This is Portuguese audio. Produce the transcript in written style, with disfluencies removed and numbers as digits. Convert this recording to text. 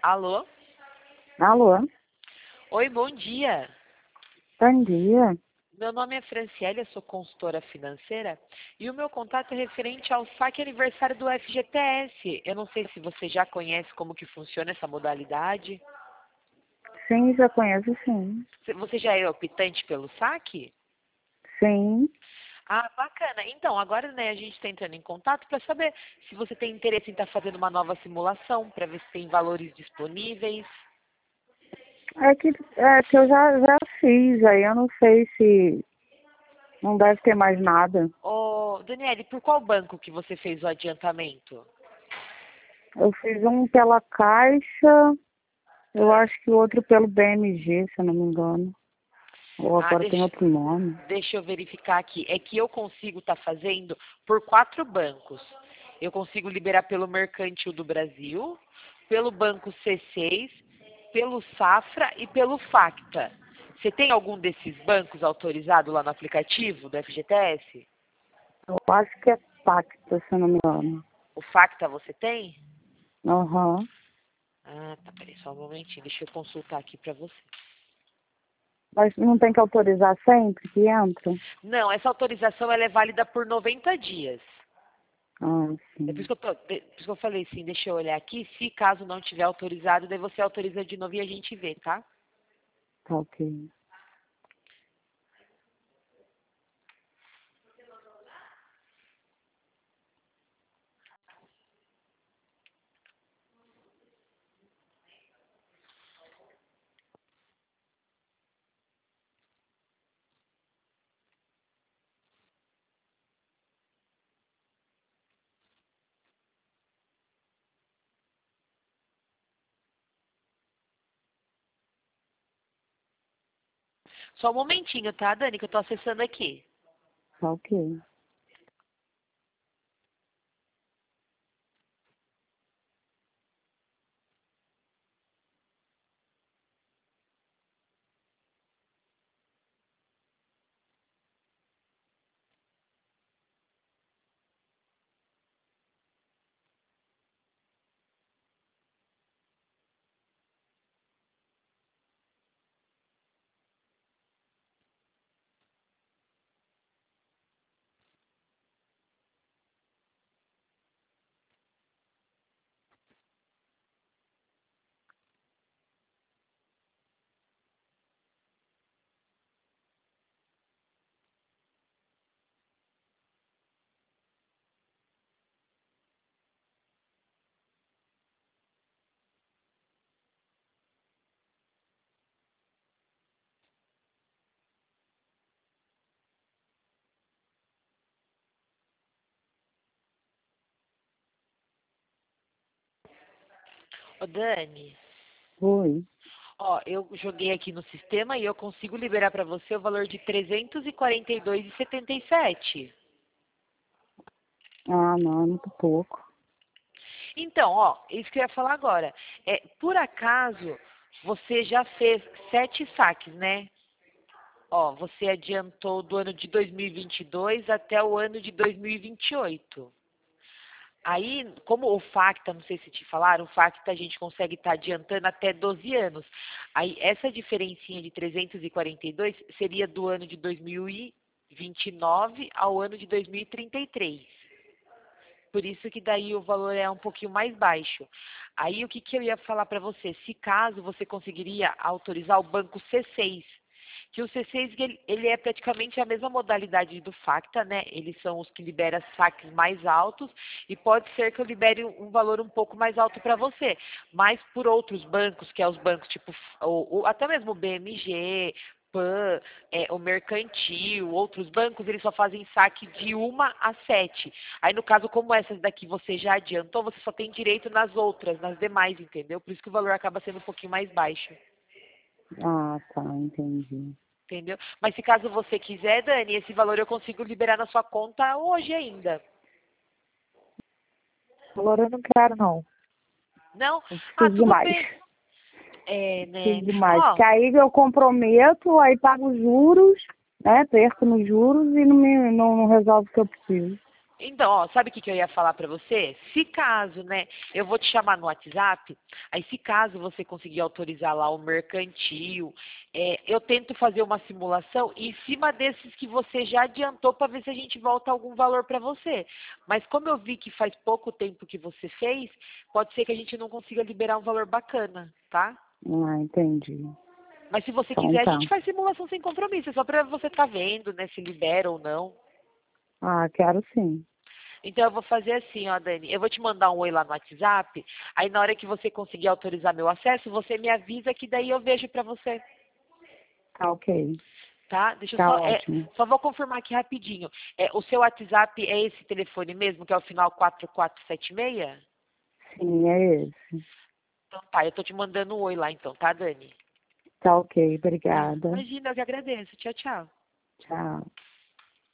Alô? Alô, Oi, bom dia. bom dia. Meu nome é Franciele, eu sou consultora financeira e o meu contato é referente ao saque aniversário do FGTS. Eu não sei se você já conhece como que funciona essa modalidade. Sim, já conheço, sim. Você já é optante pelo saque? Sim. Ah, bacana. Então, agora a gente está entrando em contato para saber se você tem interesse em estar fazendo uma nova simulação, para ver se tem valores disponíveis. É que eu já fiz, aí eu não sei se não deve ter mais nada. Ô, Daniele, por qual banco que você fez o adiantamento? Eu fiz um pela Caixa, eu Ah, acho que o outro pelo BMG, se eu não me engano. Ou ah, agora tem deixa, outro nome. deixa eu verificar aqui. É que eu consigo estar fazendo por 4 bancos. Eu consigo liberar pelo Mercantil do Brasil, pelo Banco C6, pelo Safra e pelo Facta. Você tem algum desses bancos autorizado lá no aplicativo do FGTS? Eu acho que é Pacta, se eu não me engano. O Facta você tem? Aham. Ah, tá, peraí, só um momentinho. Deixa eu consultar aqui para você. Mas não tem que autorizar sempre que entra? Não, essa autorização ela é válida por 90 dias. Ah, É por isso sim. que por isso que eu falei assim, deixa eu olhar aqui. Se caso não tiver autorizado, daí você autoriza de novo e a gente vê, tá? Tá ok. Só um momentinho, tá, Dani, que eu tô acessando aqui. Tá ok. Ô, Dani, Oi. ó, eu joguei aqui no sistema e eu consigo liberar pra você o valor de 342,77. Ah, não, é muito pouco. Então, ó, isso que eu ia falar agora. Por acaso, você já fez 7 saques, né? Ó, você adiantou do ano de 2022 até o ano de 2028. Aí, como o Facta, não sei se te falaram, o Facta a gente consegue estar adiantando até 12 anos. Aí, essa diferencinha de 342 seria do ano de 2029 ao ano de 2033. Por isso que daí o valor é um pouquinho mais baixo. Aí, o que que eu ia falar para você? Se caso você conseguiria autorizar o banco C6, que o C6 ele é praticamente a mesma modalidade do Facta, né? Eles são os que liberam saques mais altos e pode ser que eu libere um valor um pouco mais alto para você. Mas por outros bancos, que é os bancos tipo, até mesmo o BMG, PAN, o Mercantil, outros bancos, eles só fazem saque de 1 a 7. Aí no caso, como essas daqui você já adiantou, você só tem direito nas outras, nas demais, entendeu? Por isso que o valor acaba sendo um pouquinho mais baixo. Ah, tá, entendi. Entendeu? Mas se caso você quiser, Dani, esse valor eu consigo liberar na sua conta hoje ainda. Agora eu não quero, não. Não? Eu Ah, preciso tudo demais. bem. É, Preciso né? demais. Ó, Que aí eu comprometo, aí pago os juros, né? Perco nos juros e não resolve o que eu preciso. Então, ó, sabe o que que eu ia falar para você? Se caso, né, eu vou te chamar no WhatsApp, aí se caso você conseguir autorizar lá o mercantil, eu tento fazer uma simulação em cima desses que você já adiantou para ver se a gente volta algum valor para você. Mas como eu vi que faz pouco tempo que você fez, pode ser que a gente não consiga liberar um valor bacana, tá? Ah, entendi. Mas se você Então quiser, a tá. gente faz simulação sem compromisso, é só para você estar vendo, né, se libera ou não. Ah, quero sim. Então eu vou fazer assim, ó, Dani. Eu vou te mandar um oi lá no WhatsApp. Aí na hora que você conseguir autorizar meu acesso, você me avisa que daí eu vejo pra você, Tá ok. tá? Deixa eu Tá só, ótimo. só vou confirmar aqui rapidinho. O seu WhatsApp é esse telefone mesmo, que é o final 4476? Sim, é esse. Então tá, eu tô te mandando um oi lá então, tá, Dani? Tá ok, Tá. obrigada. Imagina, eu que agradeço. Tchau, tchau. Tchau.